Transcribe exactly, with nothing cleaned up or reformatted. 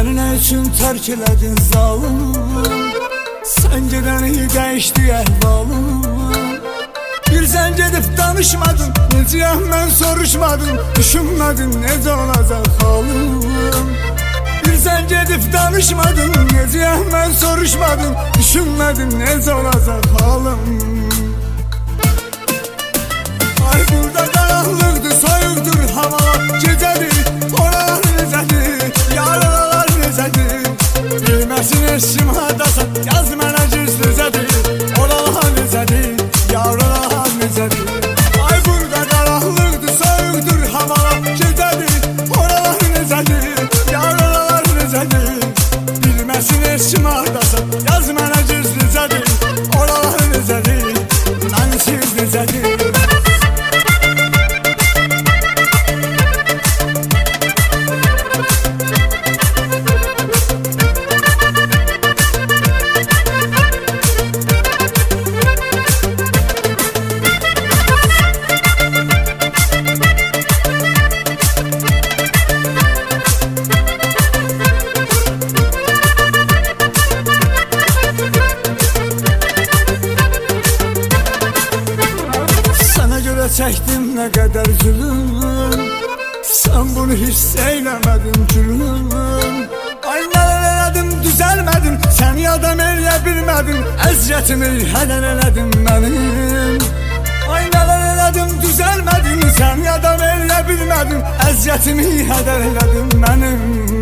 Məni nə üçün tərk elədin zalım? Sən gedəni dəyişdi əhvalım. Bir sən gedib danışmadın, necəyəm mən soruşmadım. Düşünmədin necə olacaq halım. Bir sən gedib danışmadın, necəyəm mən soruşmadım. Düşünmədin necə olacaq halım. Ay burada qaranlıqdır, soyuqdur havalar. Gecədir, oralar necədir, yaralar necədir. Bilməsin eşim hadasan, yaz mənə güzlüzədir. Oralar necədir, yaralar necədir. Ay burada qaranlıqdır, soyuqdur havalar. Gecədir, oralar necədir, yaralar necədir. Bilməsin eşim hadasan, yaz mənə güzlüzədir. Oralar necədir, mənsiz necədir. Çəkdim nə qədər zülüm, sən bunu hiss eyləmədin gülüm. Ay nələr elədim düzəlmədin, səni adam eləyə bilmədin. Əziyyətimi hədər elədin mənim. Ay nələr elədim düzəlmədin, səni adam eləyə bilmədin. Əziyyətimi hədər elədin mənim.